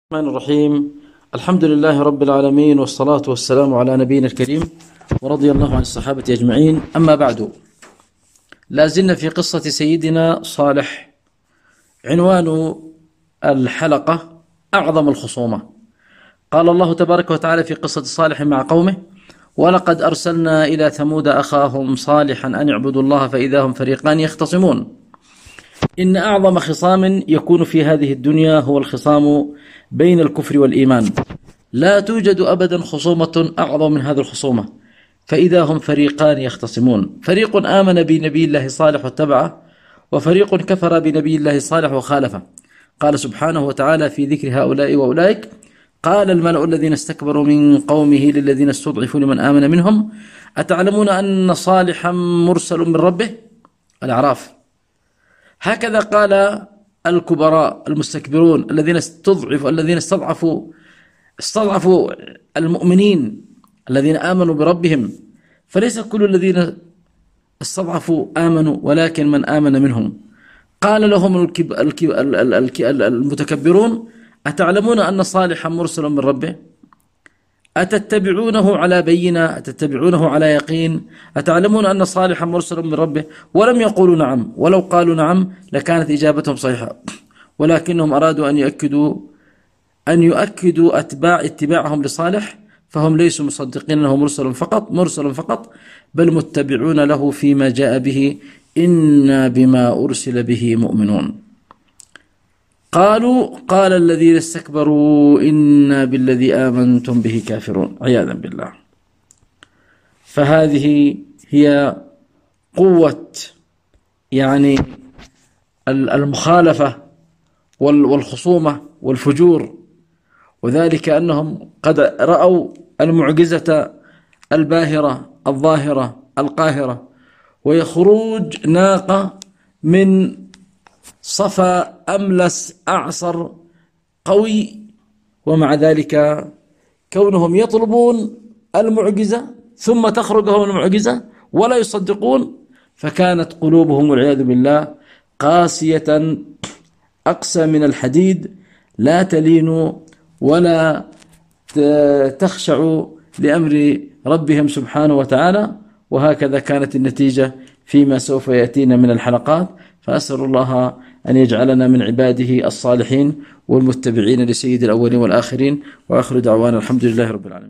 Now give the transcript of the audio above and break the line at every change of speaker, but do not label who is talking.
الرحمن الرحيم. الحمد لله رب العالمين، والصلاة والسلام على نبينا الكريم، ورضي الله عن الصحابة أجمعين. أما بعد، لازلنا في قصة سيدنا صالح. عنوان الحلقة أعظم الخصومة. قال الله تبارك وتعالى في قصة صالح مع قومه: ولقد أرسلنا إلى ثمود أخاهم صالحا أن اعبدوا الله فإذا هم فريقان يختصمون. إن أعظم خصام يكون في هذه الدنيا هو الخصام بين الكفر والإيمان. لا توجد أبدا خصومة أعظم من هذه الخصومة. فإذا هم فريقان يختصمون: فريق آمن بنبي الله صالح واتبعه، وفريق كفر بنبي الله صالح وخالفه. قال سبحانه وتعالى في ذكر هؤلاء وأولئك: قال الملأ الذين استكبروا من قومه للذين استضعفوا لمن آمن منهم: أتعلمون أن صالحا مرسل من ربه؟ الأعراف. هكذا قال الكبراء المستكبرون الذين استضعفوا المؤمنين الذين آمنوا بربهم. فليس كل الذين استضعفوا آمنوا، ولكن من آمن منهم. قال لهم المتكبرون: أتعلمون أن صالحا مرسل من ربه؟ أتتبعونه على بينة؟ أتتبعونه على يقين؟ أتعلمون أن صالحا مرسل من ربه؟ ولم يقولوا نعم، ولو قالوا نعم لكانت إجابتهم صحيحة، ولكنهم أرادوا أن يؤكدوا اتباعهم لصالح، فهم ليسوا مصدقين أنه مرسل فقط، بل متبعون له فيما جاء به. إنا بما أرسل به مؤمنون. قال الذين استكبروا إنا بالذي آمنتم به كافرون، عياذا بالله. فهذه هي قوة المخالفة والخصومة والفجور، وذلك أنهم قد رأوا المعجزة الباهرة الظاهرة القاهرة، وهي خروج ناقة من صفا أملس أعصر قوي، ومع ذلك كونهم يطلبون المعجزة ثم تخرج لهم المعجزة ولا يصدقون، فكانت قلوبهم والعياذ بالله قاسية أقسى من الحديد، لا تلين ولا تخشع لأمر ربهم سبحانه وتعالى. وهكذا كانت النتيجة فيما سوف يأتينا من الحلقات. فأسأل الله أن يجعلنا من عباده الصالحين والمتبعين لسيد الأولين والآخرين، وآخر دعوانا الحمد لله رب العالمين.